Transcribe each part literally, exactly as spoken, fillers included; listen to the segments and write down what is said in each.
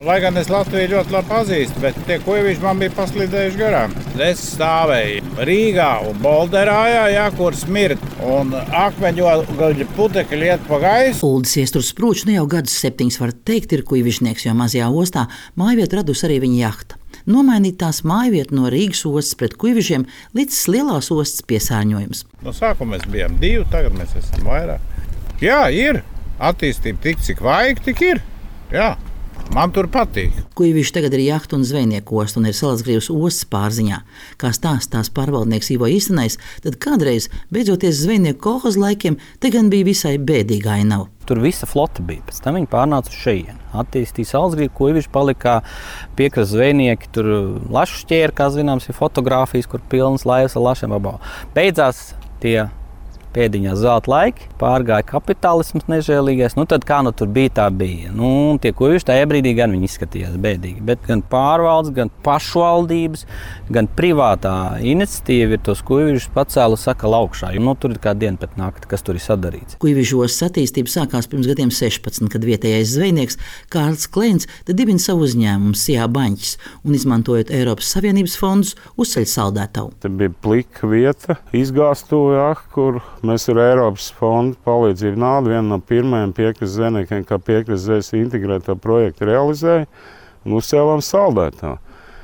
Lai gan es Latviju ļoti labi pazīstu, bet tie kuivīši man bija paslīdējuši garām. Es stāvēju Rīgā un Bolderājā, jā, kur smirt, un akmeņogaļa putekļi iet pa gaisu. Uldis Iesturs Sprūčs nu jau gadus septiņus var teikt ir kuivišnieks, jo mazajā ostā mājvietu radusi arī viņa jahta. Nomainīt tās mājvietu no Rīgas ostas pret kuivišiem līdz lielās ostas piesārņojums. No sākuma mēs bijām divi, tagad mēs esam vairāk. Jā, ir. Attīstība tik, cik vajag, tik ir. Jā. Man tur patīk. Kuivīši tagad ir jahtu un zvejnieku osta un ir Salacgrīvas ostas pārziņā. Kā stāsta tās pārvaldnieks Ivo Īstenais, tad kādreiz, beidzoties zvejnieku kolhoza laikiem, te gan bija visai bēdīga ainava. Tur visa flota bija, pēc tam viņi pārnāca uz šejieni. Attīstīja Salacgrīvu, Kuivīši palika piekrastes zvejnieki, tur lašu šķēri, kā zināms, ir fotogrāfijas, kur pilnas laivas ar lašiem abā. Beidzās tie pēdiņā zelta laiki, pārgāja kapitālisms nežēlīgais, nu tad kā nu tur bija, tā bija. Nu, tie kuivīši tajā brīdī gan viņi izskatījās bēdīgi, bet gan pārvaldes, gan pašvaldības, gan privātā iniciatīva ir tos kuivīšus pacēlu sakala augšā, jo nu, tur ir kā diena pēc nakti, kas tur ir sadarīts. Kuivīšu ostas attīstība sākās pirms gadiem sešpadsmit, kad vietējais zvejnieks Kārlis Klēns dibina savu uzņēmumu Sijā Baņķis un, izmantojot Eiropas Savienības fondus, uzceļ saldētavu. Te bija plika vieta, izgāstuve, kur mēs ar Eiropas fondu palīdzību naudu vienu no pirmajiem piekrastes zvejniekiem, kā piekrastes zvejas integrētā projekta realizēja un uzcēlām saldētā,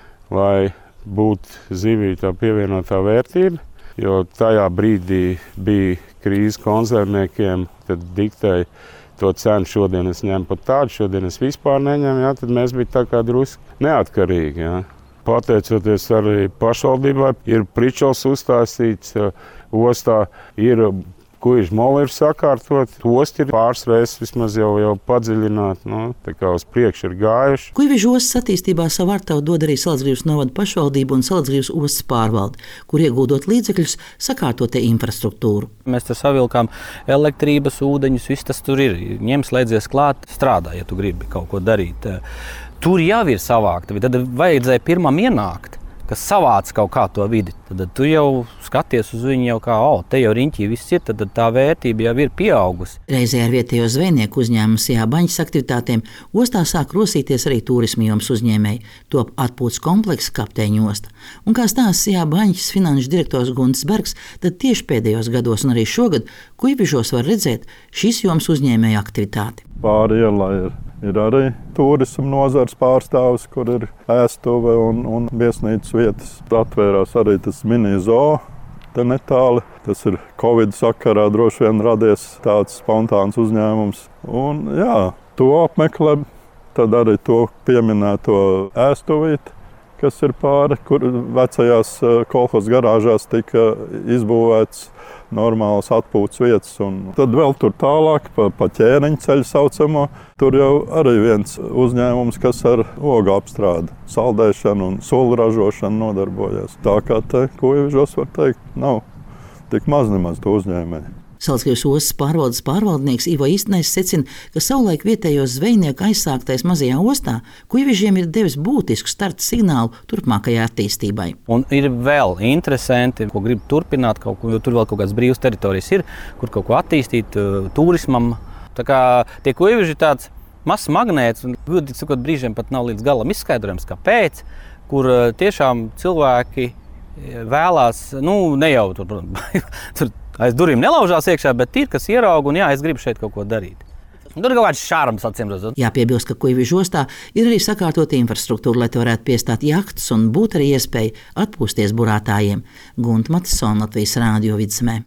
lai būtu zivītā pievienotā vērtība, jo tajā brīdī bija krīze konzervniekiem, tad diktēja to cenu. Šodien es ņemu pat tādu, šodien es vispār neņemu, jā, tad mēs bija tā kā drusku neatkarīgi. Jā. Pateicoties arī pašvaldībai, ir pričels uzstāstīts, ostā ir kuivīšu moli ir sakārtot, osti ir pāris reizes vismaz jau, jau padziļināt, nu, tā kā uz priekšu ir gājuši. Kuivīšu ostas attīstībā savu artavu dod arī Salacgrīvas novada pašvaldība un Salacgrīvas ostas pārvalde, kur ieguldot līdzekļus, sakārtot infrastruktūru. Mēs tur savilkām elektrības, ūdeņus, viss tas tur ir. Ņem slēdzies klāt, strādā, ja tu gribi kaut ko darīt. Tur jau ir savākta, tad vajadzēja pirmam ienākt, kas savāc kaut kā to vidi. Tad tu jau skaties uz viņu jau kā, o, te jau riņķī viss ir, tad tā vērtība jau ir pieaugusi. Reizē ar vietējo zvejnieku uzņēmumu Sijā Baņķis aktivitātēm ostā sāk rosīties arī turisma jomas uzņēmēji, top atpūtas kompleksa Kapteiņu osta. Un kā stāsta Sijā Baņķis finanšu direktors Guntis Bergs, tad tieši pēdējos gados un arī šogad kuivīšos var redzēt šīs jomas uzņēmēju aktivitāti. Pāri ielai ir, ir arī turisma nozars pārstāvis, kur ir ēstuve un, un viesnīcas vietas. Atvērās arī tas mini zoo, te netāli. Tas ir Covid sakarā droši vien radies tāds spontāns uzņēmums. Un jā, to apmeklē, tad arī to pieminēto ēstuvīti, kas ir pāri, kur vecajās kolhoza garāžās tika izbūvēts normālas atpūtas vietas. Un tad vēl tur tālāk, pa, pa ķēniņu ceļu saucamo, tur jau arī viens uzņēmums, kas ar ogu apstrādi, saldēšanu un sulu ražošanu nodarbojas. Tā kā te kuivīšos var teikt, nav tik maz nemaz to uzņēmēju. Salacgrīvas ostas pārvaldes pārvaldnieks Ivo Īstenais secina, ka savulaik vietējos zvejnieku aizsāktais mazajā ostā kuivīšiem ir devis būtisku starta signālu turpmākajai attīstībai. Un ir vēl interesanti, ko grib turpināt kaut ko, jo tur vēl kaut kādas brīvas teritorijas ir, kur kaut ko attīstīt uh, turismam. Tā kā tie kuivīši ir tāds mazs magnēts, un gudīgi sakot, brīžiem pat nav līdz galam izskaidrojams, kāpēc, kur uh, tiešām cilvēki vēlās, nu, ne jau tur, tur aiz durvīm nelaužās iekšā, bet ir, kas ierauga un jā, es gribu šeit kaut ko darīt. Tur ir kaut kāds šārams, acīm redzot. Jāpiebilst, ka Kuivīšu ostā ir arī sakārtota infrastruktūra, lai te varētu piestāt jahtas un būt arī iespēja atpūsties burātājiem. Gunta Matisona, Latvijas Rādio Vidzemē.